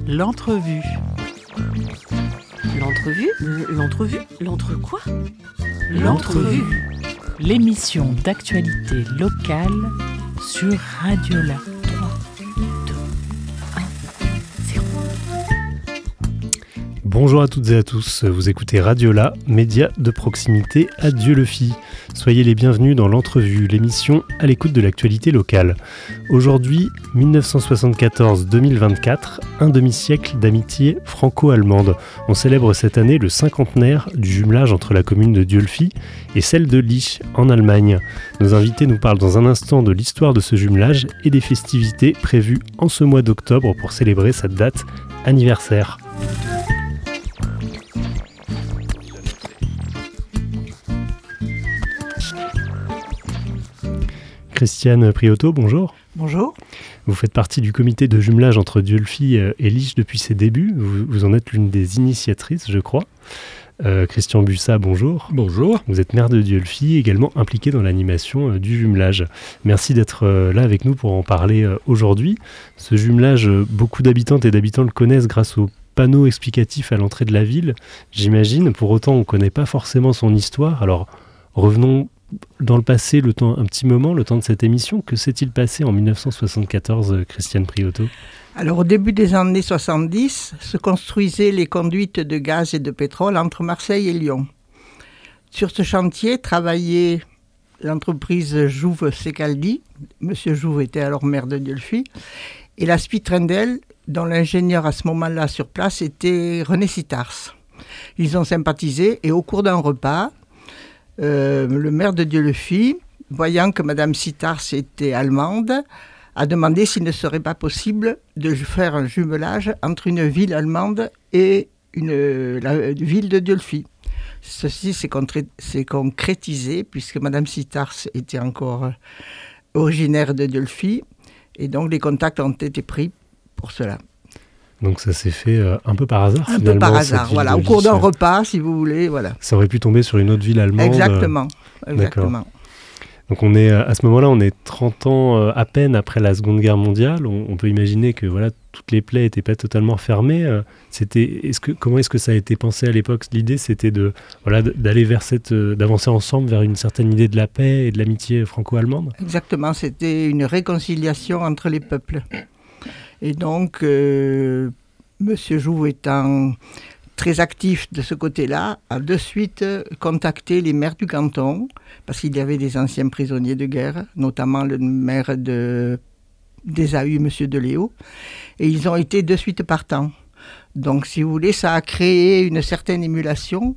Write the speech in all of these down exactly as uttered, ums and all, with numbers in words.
L'entrevue. L'entrevue L'entrevue L'entre quoi L'entrevue. L'émission d'actualité locale sur Radiola. trois, deux, un, zéro. Bonjour à toutes et à tous, vous écoutez Radiola, média de proximité à Dieulefit. Soyez les bienvenus dans l'entrevue, l'émission à l'écoute de l'actualité locale. Aujourd'hui, dix-neuf cent soixante-quatorze deux mille vingt-quatre, un demi-siècle d'amitié franco-allemande. On célèbre cette année le cinquantenaire du jumelage entre la commune de Dieulefit et celle de Lich, en Allemagne. Nos invités nous parlent dans un instant de l'histoire de ce jumelage et des festivités prévues en ce mois d'octobre pour célébrer cette date anniversaire. Christiane Priotto, bonjour. Bonjour. Vous faites partie du comité de jumelage entre Dieulefit et Lich depuis ses débuts. Vous, vous en êtes l'une des initiatrices, je crois. Euh, Christian Bussat, bonjour. Bonjour. Vous êtes maire de Dieulefit, également impliqué dans l'animation euh, du jumelage. Merci d'être euh, là avec nous pour en parler euh, aujourd'hui. Ce jumelage, euh, beaucoup d'habitantes et d'habitants le connaissent grâce aux panneaux explicatifs à l'entrée de la ville, j'imagine. Pour autant, on ne connaît pas forcément son histoire. Alors, revenons dans le passé, le temps, un petit moment, le temps de cette émission. Que s'est-il passé en dix-neuf cent soixante-quatorze, Christiane Priotto ? Alors, au début des années soixante-dix, se construisaient les conduites de gaz et de pétrole entre Marseille et Lyon. Sur ce chantier travaillait l'entreprise Jouve-Secaldi. Monsieur Jouve était alors maire de Dieulefit. Et la Spitrendel, dont l'ingénieur à ce moment-là sur place était René Sitars. Ils ont sympathisé et au cours d'un repas, Euh, le maire de Dieulefit, voyant que Madame Sitars était allemande, a demandé s'il ne serait pas possible de faire un jumelage entre une ville allemande et une, la ville de Dieulefit. Ceci s'est, contré- s'est concrétisé puisque Madame Sitars était encore originaire de Dieulefit et donc les contacts ont été pris pour cela. Donc ça s'est fait euh, un peu par hasard, un finalement. Un peu par hasard, voilà, au cours d'un repas, si vous voulez, voilà. Ça aurait pu tomber sur une autre ville allemande. Exactement, euh, exactement. D'accord. Donc on est, à ce moment-là, on est trente ans euh, à peine après la Seconde Guerre mondiale. On, on peut imaginer que voilà, toutes les plaies n'étaient pas totalement fermées. Euh, c'était, est-ce que, comment est-ce que ça a été pensé à l'époque ? L'idée, c'était de, voilà, d'aller vers cette, euh, d'avancer ensemble vers une certaine idée de la paix et de l'amitié franco-allemande ? Exactement, c'était une réconciliation entre les peuples. Et donc, euh, M. Jouve étant très actif de ce côté-là, a de suite contacté les maires du canton, parce qu'il y avait des anciens prisonniers de guerre, notamment le maire de, des A U, M. Deléo, et ils ont été de suite partants. Donc, si vous voulez, ça a créé une certaine émulation,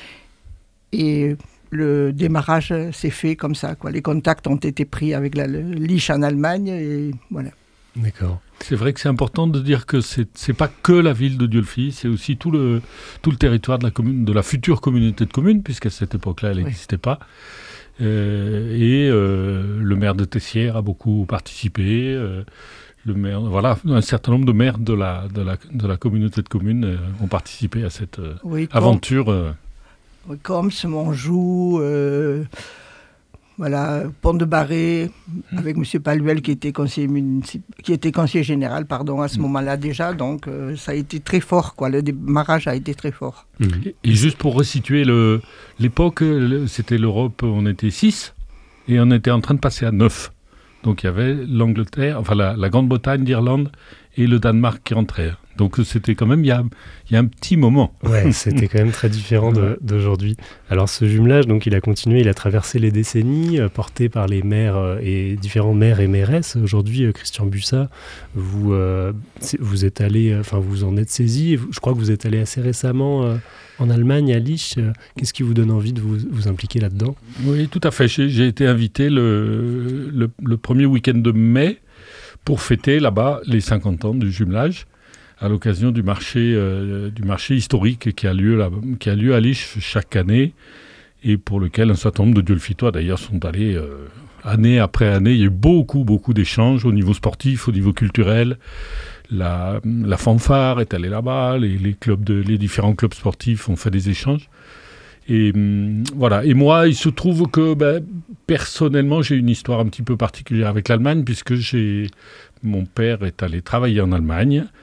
et le démarrage s'est fait comme ça, quoi. Les contacts ont été pris avec la le Lich en Allemagne, et voilà. D'accord. C'est vrai que c'est important de dire que c'est c'est pas que la ville de Dieulefit, c'est aussi tout le tout le territoire de la commune, de la future communauté de communes, puisqu'à cette époque-là, elle n'existait oui. pas. Euh, et euh, le maire de Tessières a beaucoup participé. Euh, le maire, voilà, un certain nombre de maires de la de la de la communauté de communes euh, ont participé à cette euh, oui, aventure. Euh. Oui, comme Montjoux. Euh, Voilà, Pont de Barré, avec M. Paluel qui était conseiller, municip... qui était conseiller général pardon, à ce mmh. moment-là déjà. Donc, euh, ça a été très fort, quoi. Le démarrage a été très fort. Mmh. Et juste pour resituer le... l'époque, c'était l'Europe, on était six, et on était en train de passer à neuf. Donc, il y avait l'Angleterre, enfin la, la Grande-Bretagne, l'Irlande et le Danemark qui rentraient. Donc, c'était quand même, il y a, il y a un petit moment. Ouais, c'était quand même très différent de, d'aujourd'hui. Alors, ce jumelage, donc, il a continué, il a traversé les décennies, euh, porté par les maires euh, et différents maires et mairesses. Aujourd'hui, euh, Christian Bussat, vous, euh, vous êtes allé, enfin, euh, vous en êtes saisi. Je crois que vous êtes allé assez récemment euh, en Allemagne, à Lich. Qu'est-ce qui vous donne envie de vous, vous impliquer là-dedans ? Oui, tout à fait. J'ai, j'ai été invité le, le, le premier week-end de mai pour fêter là-bas les cinquante ans du jumelage, à l'occasion du marché, euh, du marché historique qui a, lieu là, qui a lieu à Lich chaque année, et pour lequel un certain nombre de Dieulefitois d'ailleurs sont allés euh, année après année. Il y a eu beaucoup, beaucoup d'échanges au niveau sportif, au niveau culturel. La, la fanfare est allée là-bas, les, les, clubs de, les différents clubs sportifs ont fait des échanges. Et hum, voilà. Et moi, il se trouve que ben, personnellement, j'ai une histoire un petit peu particulière avec l'Allemagne, puisque j'ai, mon père est allé travailler en Allemagne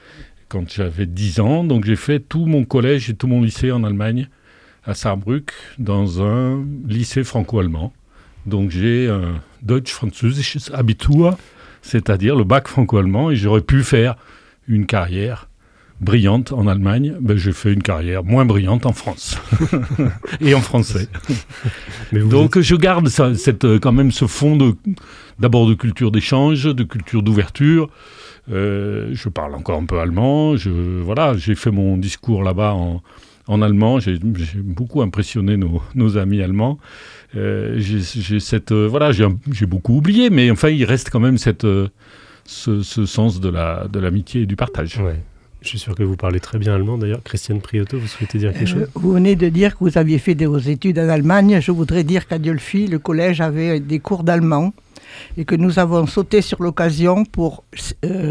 quand j'avais dix ans. Donc j'ai fait tout mon collège et tout mon lycée en Allemagne, à Saarbrück, dans un lycée franco-allemand. Donc j'ai un Deutsch-Französisches Abitur, c'est-à-dire le bac franco-allemand, et j'aurais pu faire une carrière brillante en Allemagne. Ben, j'ai fait une carrière moins brillante en France et en français. Mais vous Donc êtes- je garde ça, cette, quand même ce fond de, d'abord de culture d'échange, de culture d'ouverture. Euh, je parle encore un peu allemand. Je, voilà, j'ai fait mon discours là-bas en, en allemand. J'ai, j'ai beaucoup impressionné nos, nos amis allemands. Euh, j'ai, j'ai, cette, euh, voilà, j'ai, un- j'ai beaucoup oublié, mais enfin, il reste quand même cette, euh, ce, ce sens de, la, de l'amitié et du partage. Ouais. Je suis sûr que vous parlez très bien allemand. D'ailleurs, Christiane Priotto, vous souhaitez dire quelque Euh, chose? vous venez de dire que vous aviez fait des, vos études en Allemagne. Je voudrais dire qu'à Diolfi, le collège avait des cours d'allemand et que nous avons sauté sur l'occasion pour euh,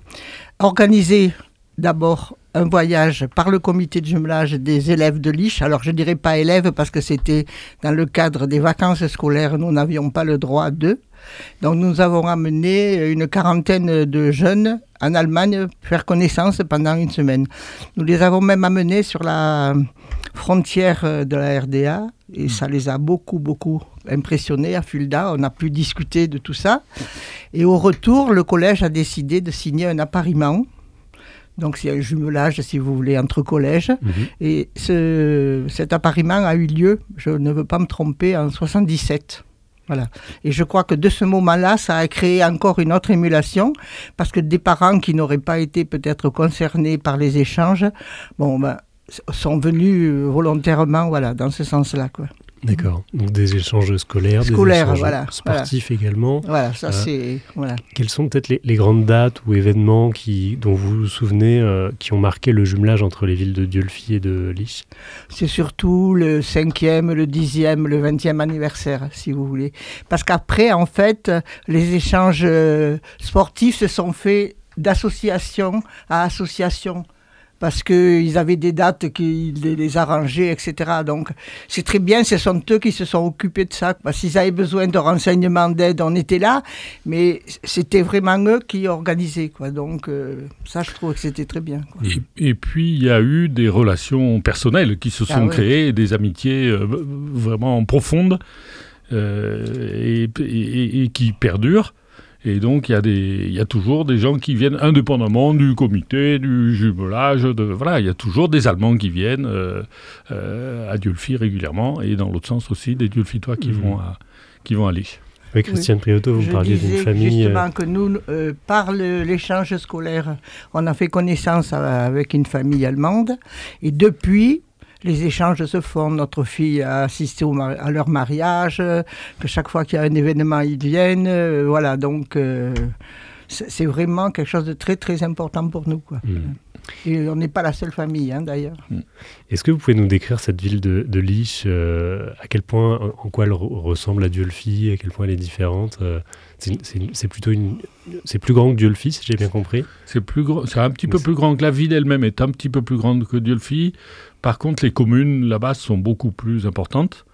organiser d'abord un voyage par le comité de jumelage des élèves de Lich. Alors je ne dirais pas élèves parce que c'était dans le cadre des vacances scolaires, nous n'avions pas le droit d'eux. Donc nous avons amené une quarantaine de jeunes en Allemagne faire connaissance pendant une semaine. Nous les avons même amenés sur la frontière de la R D A et ça les a beaucoup, beaucoup impressionnés à Fulda. On a pu discuter de tout ça. Et au retour, le collège a décidé de signer un appariement. Donc c'est un jumelage, si vous voulez, entre collèges. Mhm. Et ce, cet appariement a eu lieu, je ne veux pas me tromper, en soixante-dix-sept. Voilà. Et je crois que de ce moment-là, ça a créé encore une autre émulation, parce que des parents qui n'auraient pas été peut-être concernés par les échanges, bon, ben, sont venus volontairement, voilà, dans ce sens-là, quoi. D'accord. Donc des échanges scolaires, Scolaires, des échanges voilà, sportifs également. Voilà, ça Euh, c'est... Voilà. Quelles sont peut-être les, les grandes dates ou événements qui, dont vous vous souvenez euh, qui ont marqué le jumelage entre les villes de Diolfi et de Lich? C'est surtout le cinquième, le dixième, le vingtième anniversaire, si vous voulez. Parce qu'après, en fait, les échanges euh, sportifs se sont faits d'association à association. Parce qu'ils avaient des dates qu'ils les arrangeaient, et cetera. Donc, c'est très bien, ce sont eux qui se sont occupés de ça. Parce qu'ils avaient besoin de renseignements, d'aide, on était là, mais c'était vraiment eux qui organisaient, quoi. Donc, euh, ça, je trouve que c'était très bien, quoi. Et, et puis, il y a eu des relations personnelles qui se sont Ah ouais. créées, des amitiés euh, vraiment profondes euh, et, et- et qui perdurent. Et donc, il y a des, il y a toujours des gens qui viennent indépendamment du comité, du jumelage. De, voilà, il y a toujours des Allemands qui viennent euh, euh, à Diolfi régulièrement, et dans l'autre sens aussi, des Diolfitois qui, Mhm. vont à, qui vont à Lich. Oui, Christiane Priotto, vous Je parliez d'une disais famille... euh, justement que nous, euh, par le- l'échange scolaire, on a fait connaissance à- avec une famille allemande. Et depuis, les échanges se font. Notre fille a assisté au mari- à leur mariage, euh, que chaque fois qu'il y a un événement, ils viennent. euh, voilà, donc euh, c'est c'est vraiment quelque chose de très, très important pour nous, quoi. Mhm. Et on n'est pas la seule famille, hein, d'ailleurs. Est-ce que vous pouvez nous décrire cette ville de, de Lich, euh, à quel point, en quoi elle re- ressemble à Diolfi, à quel point elle est différente euh, c'est, une- c'est une- c'est plutôt une, c'est plus grand que Diolfi, si j'ai bien compris. C'est, plus grand, c'est un petit peu plus grand que la ville elle-même, est un petit peu plus grande que Diolfi. Par contre, les communes là-bas sont beaucoup plus importantes.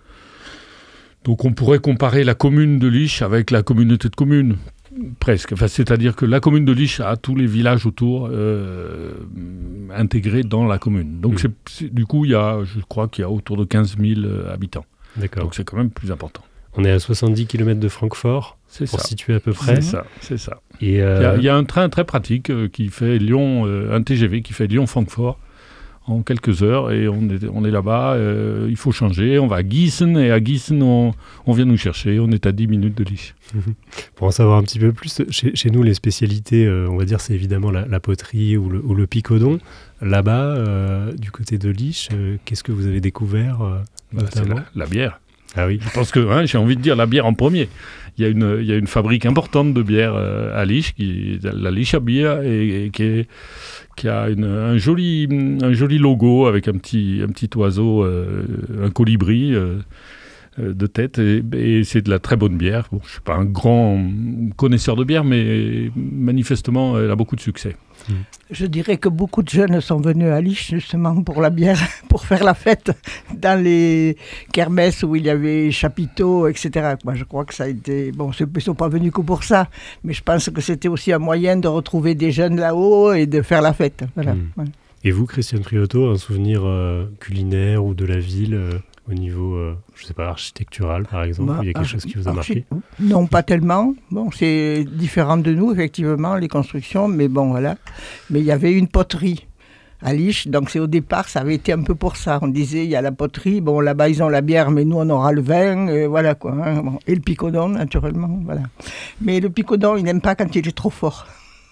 Donc on pourrait comparer la commune de Lich avec la communauté de communes, presque. Enfin, c'est-à-dire que la commune de Lich a tous les villages autour euh, intégrés dans la commune. Donc Mmh. c'est, c'est- du coup, il y a, je crois qu'il y a autour de quinze mille euh, habitants. D'accord. Donc c'est quand même plus important. On est à soixante-dix kilomètres de Francfort, C'est pour ça. situer à peu près. C'est ça, c'est ça. Et Il y, euh, a, il y a un train très pratique euh, qui fait Lyon, euh, un T G V qui fait Lyon-Francfort en quelques heures, et on est, on est là-bas, euh, il faut changer, on va à Gießen, et à Gießen, on, on vient nous chercher, on est à dix minutes de Lich. pour en savoir un petit peu plus, chez, chez nous, les spécialités, euh, on va dire, c'est évidemment la, la poterie ou le, ou le picodon. Là-bas, euh, du côté de Lich, euh, qu'est-ce que vous avez découvert euh, Bah, c'est notamment la, la bière. Ah oui. Je pense que, hein, j'ai envie de dire la bière en premier. Il y a une, il y a une fabrique importante de bière euh, à Lich, qui, la Licher Bier, et, et qui, est, qui a une, un, joli, un joli logo avec un petit, un petit oiseau, euh, un colibri. Euh, euh, de tête. Et, et c'est de la très bonne bière. Bon, je ne suis pas un grand connaisseur de bière, mais manifestement, elle a beaucoup de succès. Je dirais que beaucoup de jeunes sont venus à Lich justement pour la bière, pour faire la fête dans les kermesses où il y avait chapiteaux, et cetera. Moi, je crois que ça a été... Bon, ils ne sont pas venus que pour ça, mais je pense que c'était aussi un moyen de retrouver des jeunes là-haut et de faire la fête. Voilà. Mmh. Ouais. Et vous, Christiane Priotto, un souvenir euh, culinaire ou de la ville euh, au niveau, euh, je ne sais pas, architectural par exemple, Bah, il y a quelque archi- chose qui vous a archi- marqué? Non, pas tellement. Bon, c'est différent de nous, effectivement, les constructions, mais bon, voilà. Mais il y avait une poterie à Lich, donc c'est au départ, ça avait été un peu pour ça. On disait, il y a la poterie, bon, là-bas, ils ont la bière, mais nous, on aura le vin, euh, voilà quoi. Hein, bon. Et le picodon, naturellement, voilà. Mais le picodon, il n'aime pas quand il est trop fort.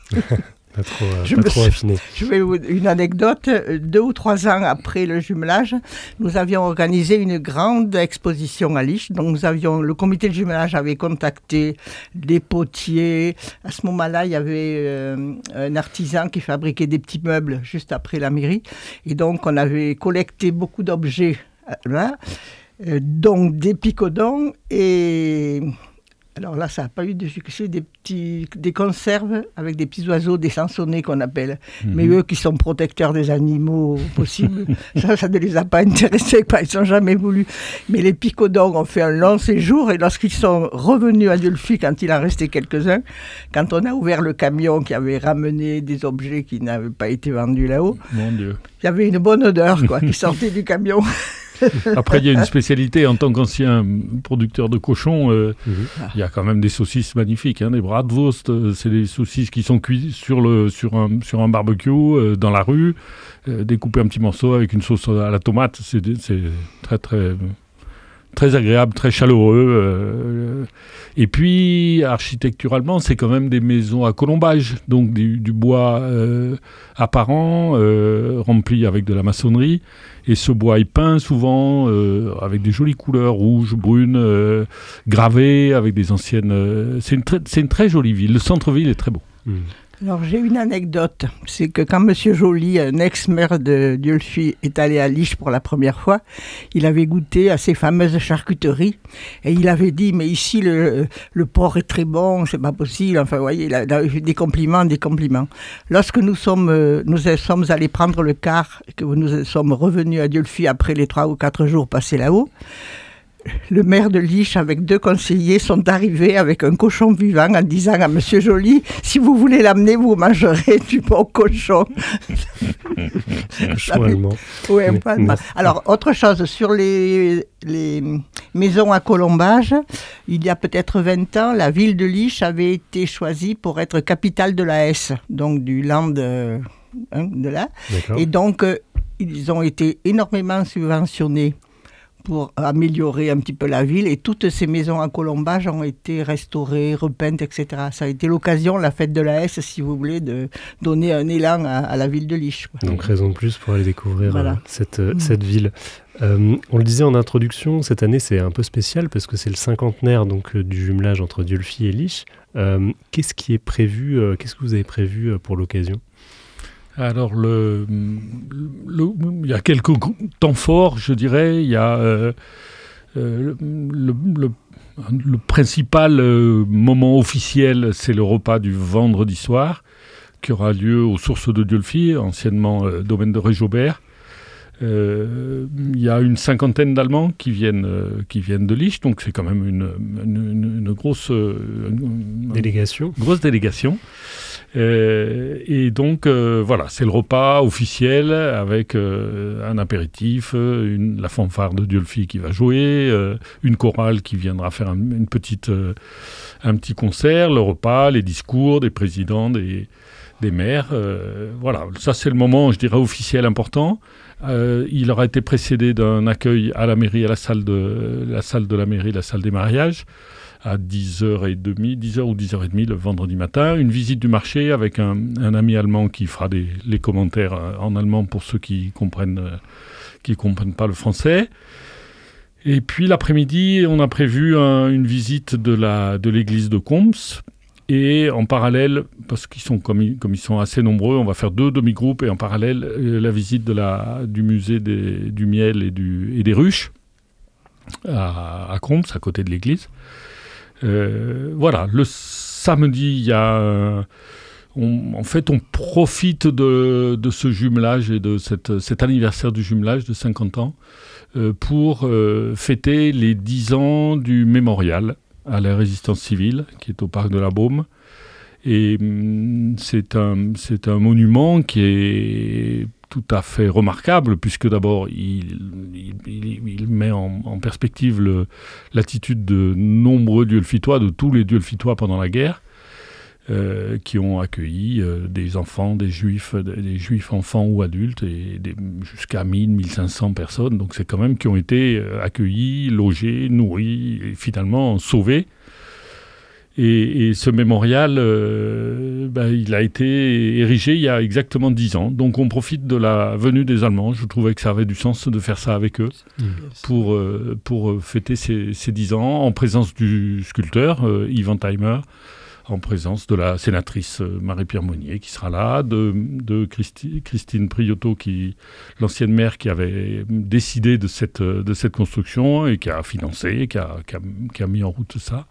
Pas trop, euh, Je pas me trop suis- affiné. Je vais vous une anecdote. Deux ou trois ans après le jumelage, nous avions organisé une grande exposition à Lich. Donc nous avions, le comité de jumelage avait contacté des potiers. À ce moment-là, il y avait euh, un artisan qui fabriquait des petits meubles juste après la mairie. Et donc on avait collecté beaucoup d'objets euh, là, euh, donc des picodons et... Alors là, ça n'a pas eu de succès, des, petits, des conserves avec des petits oiseaux, des sansonnets qu'on appelle. Mmh. Mais eux qui sont protecteurs des animaux possibles, ça, ça ne les a pas intéressés, quoi. Ils ne sont jamais voulu. Mais les picodons ont fait un long séjour et lorsqu'ils sont revenus à Dieulefit, quand il en restait quelques-uns, quand on a ouvert le camion qui avait ramené des objets qui n'avaient pas été vendus là-haut, Mon Dieu. il y avait une bonne odeur quoi, qui sortait du camion. Après, il y a une spécialité en tant qu'ancien producteur de cochons. Euh, Mmh. il y a quand même des saucisses magnifiques, hein, des bratwurst. Euh, c'est des saucisses qui sont cuites sur, le, sur, un, sur un barbecue euh, dans la rue, euh, découpées en petits morceaux avec une sauce à la tomate. C'est, c'est très, très, très agréable, très chaleureux. Euh, et puis, architecturalement, c'est quand même des maisons à colombage, donc du, du bois euh, apparent, euh, rempli avec de la maçonnerie. Et ce bois est peint souvent euh, avec des jolies couleurs rouges, brunes, euh, gravées, avec des anciennes... Euh, c'est, une très, c'est une très jolie ville. Le centre-ville est très beau. Mmh. Alors j'ai une anecdote, c'est que quand M. Joly, un ex-maire de Dieulefit, est allé à Lich pour la première fois, il avait goûté à ces fameuses charcuteries et il avait dit mais ici le, le porc est très bon, c'est pas possible, enfin vous voyez, il a, il a des compliments, des compliments. Lorsque nous sommes, nous sommes allés prendre le car, que nous sommes revenus à Dieulefit après les trois ou quatre jours passés là-haut, le maire de Lich avec deux conseillers sont arrivés avec un cochon vivant en disant à M. Joly, si vous voulez l'amener, vous mangerez du bon cochon. Cochon allemand. Oui, Mais- pas mal. Alors, autre chose, sur les, les maisons à colombage, il y a peut-être vingt ans, la ville de Lich avait été choisie pour être capitale de la Hesse, donc du land euh, hein, de là. D'accord. Et donc, euh, ils ont été énormément subventionnés pour améliorer un petit peu la ville. Et toutes ces maisons à colombage ont été restaurées, repeintes, et cetera. Ça a été l'occasion, la fête de la Hesse, si vous voulez, de donner un élan à, à la ville de Lich, quoi. Donc raison de plus pour aller découvrir Voilà. euh, cette, euh, Mmh. cette ville. Euh, on le disait en introduction, cette année c'est un peu spécial parce que c'est le cinquantenaire donc, euh, du jumelage entre Dieulefit et Lich. Euh, qu'est-ce qui est prévu, euh, qu'est-ce que vous avez prévu euh, pour l'occasion ? Alors, le, le- il y a quelques gr- temps forts, je dirais. Il y a euh, euh, le, le- le principal euh, moment officiel, c'est le repas du vendredi soir, qui aura lieu aux Sources de Dieulefit, anciennement euh, domaine de Réjaubert. Euh, il y a une cinquantaine d'Allemands qui viennent, euh, qui viennent de Lich, donc c'est quand même une, une, une- une grosse, euh, une- Délégation ? grosse délégation. Euh, et donc, euh, voilà, c'est le repas officiel avec euh, un apéritif, euh, une, la fanfare de Dieulefit qui va jouer, euh, une chorale qui viendra faire un, une petite, euh, un petit concert, le repas, les discours des présidents, des, des maires. Euh, voilà, ça c'est le moment, je dirais, officiel important. Euh, il aura été précédé d'un accueil à la mairie, à la salle de la, salle de la mairie, la salle des mariages, à dix heures trente, dix heures ou dix heures trente le vendredi matin. Une visite du marché avec un, un ami allemand qui fera des, les commentaires euh, en allemand pour ceux qui comprennent, euh, qui comprennent pas le français. Et puis l'après-midi, on a prévu un, une visite de, la, de l'église de Combs. Et en parallèle, parce qu'ils sont comme ils, comme ils sont assez nombreux, on va faire deux demi-groupes. Et en parallèle, euh, la visite de la, du musée des, du miel et, du, et des ruches. à, à Comps, à côté de l'église. Euh, voilà, le samedi, il y a... Euh, on, en fait, on profite de, de ce jumelage et de cette, cet anniversaire du jumelage de cinquante ans euh, pour euh, fêter les dix ans du mémorial à la résistance civile, qui est au parc de la Baume. Et hum, c'est un, c'est un monument qui est tout à fait remarquable, puisque d'abord, il, il, il, il met en, en perspective le, l'attitude de nombreux Dieulefitois, de tous les Dieulefitois pendant la guerre, euh, qui ont accueilli euh, des enfants, des juifs, des juifs enfants ou adultes, et des, jusqu'à mille, mille cinq cents personnes. Donc c'est quand même qui ont été accueillis, logés, nourris, et finalement sauvés. Et, et ce mémorial, euh, ben, il a été érigé il y a exactement dix ans. Donc on profite de la venue des Allemands. Je trouvais que ça avait du sens de faire ça avec eux mmh. pour, euh, pour fêter ces, ces dix ans en présence du sculpteur euh, Yves Antheimer, en présence de la sénatrice euh, Marie-Pierre Monnier qui sera là, de, de Christi, Christine Priotto, qui, l'ancienne maire qui avait décidé de cette, de cette construction et qui a financé, qui a, qui a, qui a mis en route ça.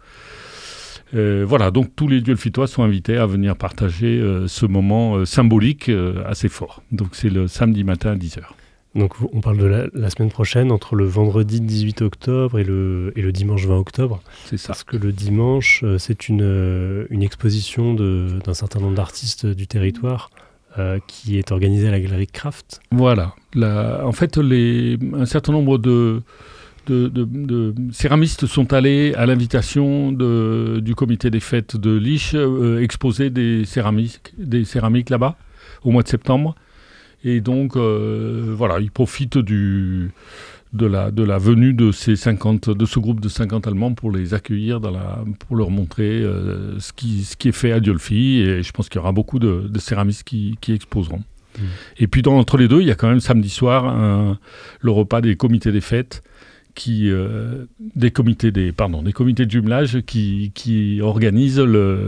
Euh, voilà, donc tous les Dieulefitois sont invités à venir partager euh, ce moment euh, symbolique euh, assez fort. Donc c'est le samedi matin à dix heures. Donc on parle de la, la semaine prochaine, entre le vendredi dix-huit octobre et le, et le dimanche vingt octobre. C'est ça. Parce que le dimanche, c'est une, une exposition de, d'un certain nombre d'artistes du territoire euh, qui est organisée à la galerie Kraft. Voilà. La, en fait, les, un certain nombre de... De, de, de céramistes sont allés à l'invitation de, du comité des fêtes de Lich euh, exposer des céramiques, des céramiques là-bas au mois de septembre. Et donc, euh, voilà, ils profitent du, de, la, de la venue de, ces cinquante, de ce groupe de cinquante Allemands pour les accueillir, dans la, pour leur montrer euh, ce, qui, ce qui est fait à Dieulefit. Et je pense qu'il y aura beaucoup de, de céramistes qui, qui exposeront. Mmh. Et puis, dans, entre les deux, il y a quand même samedi soir un, le repas des comités des fêtes. Qui, euh, des, comités des, pardon, des comités de jumelage qui, qui organisent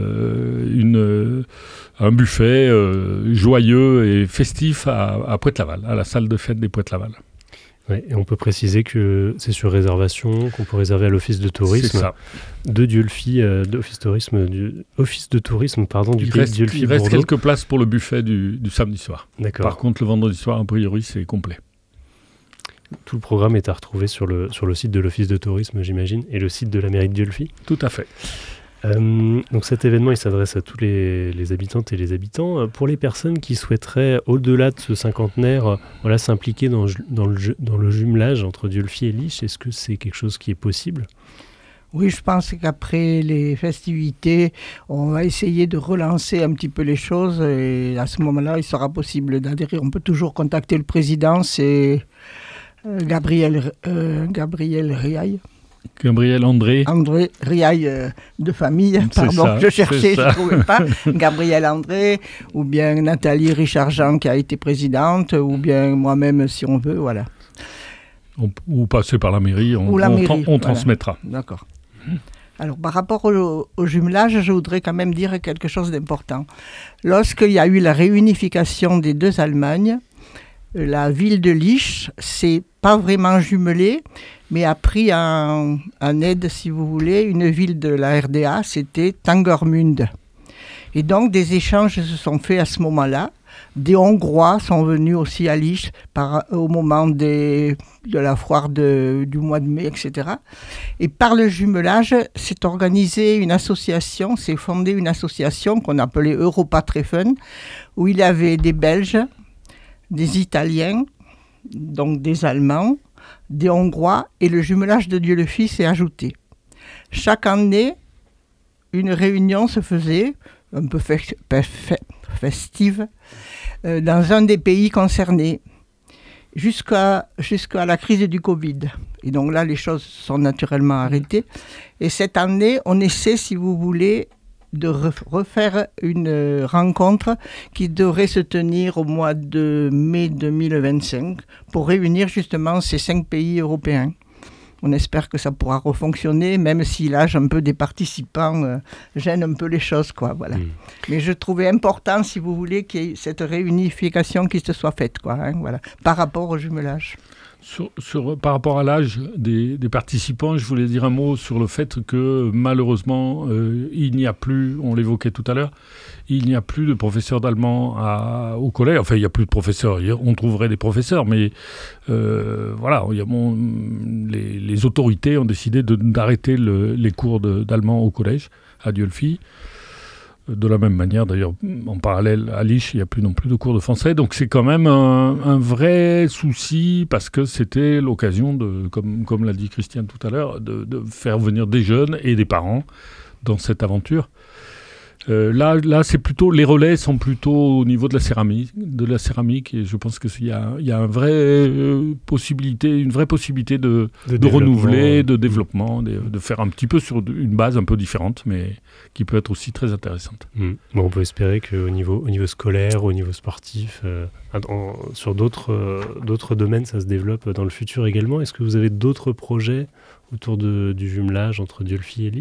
le, une, un buffet euh, joyeux et festif à, à Pointe-Laval, à la salle de fête des Pointe-Laval. Ouais, et on peut préciser que c'est sur réservation, qu'on peut réserver à l'office de tourisme de Dieulefit, euh, d'office tourisme, du office de tourisme pardon du il pays reste, de Dieulefit. Il reste quelques places pour le buffet du, du samedi soir. D'accord. Par contre, le vendredi soir, a priori, c'est complet. Tout le programme est à retrouver sur le, sur le site de l'Office de tourisme, j'imagine, et le site de la mairie de Dieulefit. Tout à fait. Euh, donc cet événement, il s'adresse à tous les, les habitantes et les habitants. Pour les personnes qui souhaiteraient, au-delà de ce cinquantenaire, voilà, s'impliquer dans, dans, le, dans le jumelage entre Dieulefit et Lich, est-ce que c'est quelque chose qui est possible ? Oui, je pense qu'après les festivités, on va essayer de relancer un petit peu les choses et à ce moment-là, il sera possible d'adhérer. On peut toujours contacter le président, c'est... Euh, Gabriel, euh, Gabriel Riaille. Gabriel André. André Riaille euh, de famille, pardon, ça, je cherchais, je ne trouvais pas. Gabriel André, ou bien Nathalie Richard-Jean qui a été présidente, ou bien moi-même si on veut, voilà. On, ou passer par la mairie, on, la on, mairie, on, on voilà. transmettra. D'accord. Alors, par rapport au, au jumelage, je voudrais quand même dire quelque chose d'important. Lorsqu'il y a eu la réunification des deux Allemagnes, la ville de Lich s'est pas vraiment jumelée, mais a pris en, en aide, si vous voulez, une ville de la R D A, c'était Tangermünde. Et donc, des échanges se sont faits à ce moment-là. Des Hongrois sont venus aussi à Lich par, au moment des, de la foire de, du mois de mai, et cetera. Et par le jumelage, s'est organisée une association, s'est fondée une association qu'on appelait Europatreffen, où il y avait des Belges, des Italiens, donc des Allemands, des Hongrois, et le jumelage de Dieulefit s'est ajouté. Chaque année, une réunion se faisait, un peu fe- fe- festive, euh, dans un des pays concernés, jusqu'à, jusqu'à la crise du Covid. Et donc là, les choses sont naturellement arrêtées. Et cette année, on essaie, si vous voulez, de refaire une rencontre qui devrait se tenir au mois de mai deux mille vingt-cinq pour réunir justement ces cinq pays européens. On espère que ça pourra refonctionner, même si l'âge un peu des participants euh, gêne un peu les choses, quoi, voilà. Mmh. Mais je trouvais important, si vous voulez, qu'il y ait cette réunification qui se soit faite, quoi, hein, voilà, par rapport au jumelage. Sur, sur, par rapport à l'âge des, des participants, je voulais dire un mot sur le fait que malheureusement, euh, il n'y a plus, on l'évoquait tout à l'heure, il n'y a plus de professeurs d'allemand à, au collège. Enfin, il n'y a plus de professeurs. On trouverait des professeurs, mais euh, voilà, il y a mon, les, les autorités ont décidé de, d'arrêter le, les cours de, d'allemand au collège à Dieulefit. De la même manière, d'ailleurs, en parallèle à Lich, il n'y a plus non plus de cours de français. Donc c'est quand même un, un vrai souci parce que c'était l'occasion, de, comme, comme l'a dit Christiane tout à l'heure, de, de faire venir des jeunes et des parents dans cette aventure. Euh, là, là, c'est plutôt, les relais sont plutôt au niveau de la céramique, de la céramique et je pense qu'il y a, il y a un vrai, euh, possibilité, une vraie possibilité de, de, de renouveler, de développement, de, de faire un petit peu sur une base un peu différente, mais qui peut être aussi très intéressante. Mmh. Bon, on peut espérer qu'au niveau, au niveau scolaire, au niveau sportif, euh, en, sur d'autres, euh, d'autres domaines, ça se développe dans le futur également. Est-ce que vous avez d'autres projets autour de, du jumelage entre Dieulefit et Lich ?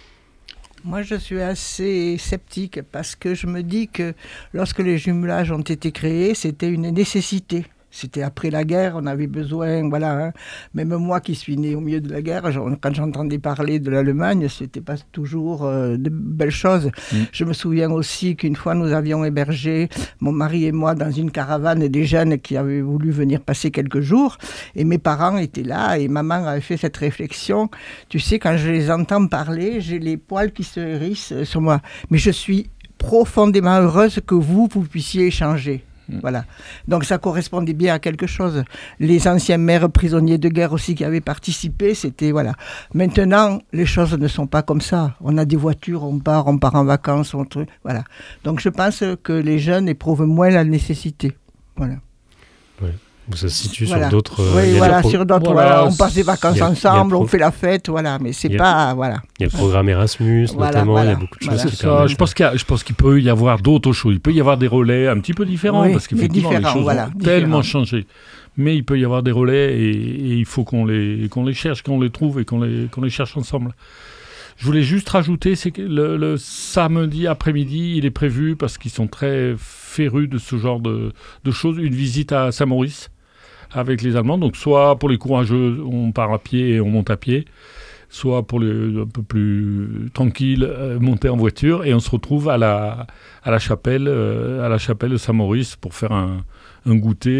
Moi, je suis assez sceptique parce que je me dis que lorsque les jumelages ont été créés, c'était une nécessité. C'était après la guerre, on avait besoin, voilà. Hein. Même moi qui suis né au milieu de la guerre, quand j'entendais parler de l'Allemagne, c'était pas toujours euh, de belles choses. Mmh. Je me souviens aussi qu'une fois, nous avions hébergé, mon mari et moi, dans une caravane des jeunes qui avaient voulu venir passer quelques jours. Et mes parents étaient là et maman avait fait cette réflexion. Tu sais, quand je les entends parler, j'ai les poils qui se hérissent sur moi. Mais je suis profondément heureuse que vous, vous puissiez échanger. Voilà. Donc ça correspondait bien à quelque chose. Les anciens maires prisonniers de guerre aussi qui avaient participé, c'était voilà. Maintenant, les choses ne sont pas comme ça. On a des voitures, on part, on part en vacances, on truc, voilà. Donc je pense que les jeunes éprouvent moins la nécessité. Voilà. Ouais. Ça se situe voilà. sur d'autres... Oui, euh, voilà, pro... sur d'autres, voilà, voilà, on passe des vacances a, ensemble, pro... on fait la fête, voilà, mais c'est a, pas... Voilà. Il y a le programme Erasmus, voilà, notamment, voilà, il y a beaucoup de voilà. choses qui ça, permettent... je pense qu'il y a, je pense qu'il peut y avoir d'autres choses. Il peut y avoir des relais un petit peu différents, oui, parce qu'effectivement, les choses voilà, ont tellement changé. Mais il peut y avoir des relais et, et il faut qu'on les, qu'on les cherche, qu'on les trouve et qu'on les, qu'on les cherche ensemble. Je voulais juste rajouter, c'est que le, le samedi après-midi, il est prévu, parce qu'ils sont très férus de ce genre de, de choses, une visite à Saint-Maurice avec les Allemands. Donc soit pour les courageux, on part à pied et on monte à pied, soit pour les un peu plus tranquilles, euh, monter en voiture, et on se retrouve à la, à la chapelle, euh, à la chapelle de Saint-Maurice pour faire un, un goûter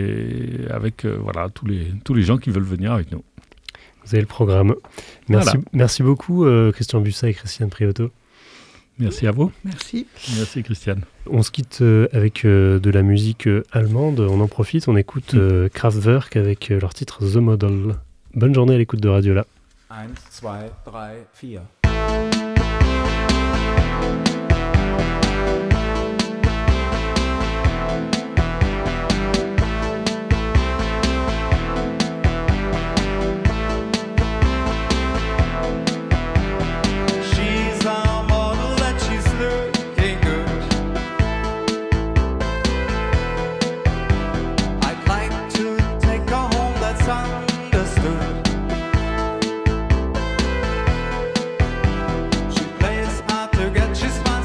et avec euh, voilà, tous les, tous les gens qui veulent venir avec nous. Vous avez le programme. Merci, voilà. merci beaucoup euh, Christian Bussa et Christiane Priotto. Merci à vous. Merci. Merci Christiane. On se quitte euh, avec euh, de la musique euh, allemande. On en profite, on écoute euh, Kraftwerk avec euh, leur titre The Model. Bonne journée à l'écoute de Radiola. un, deux, trois, vier. She plays hard to get, she's fine.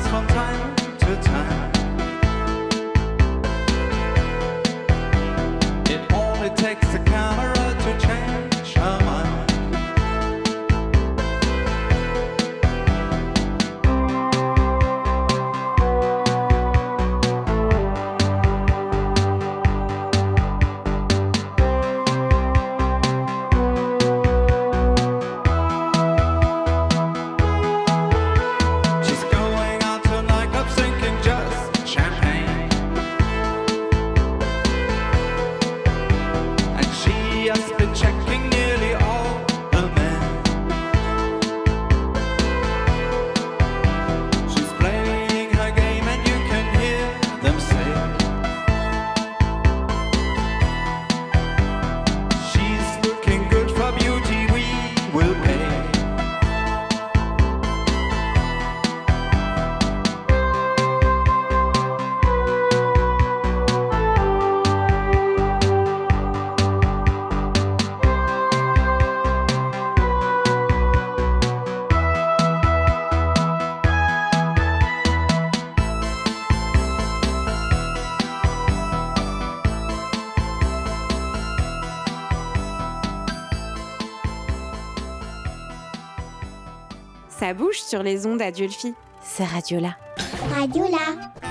Ça bouge sur les ondes à Dieu le Fit. C'est Radiola. Radiola.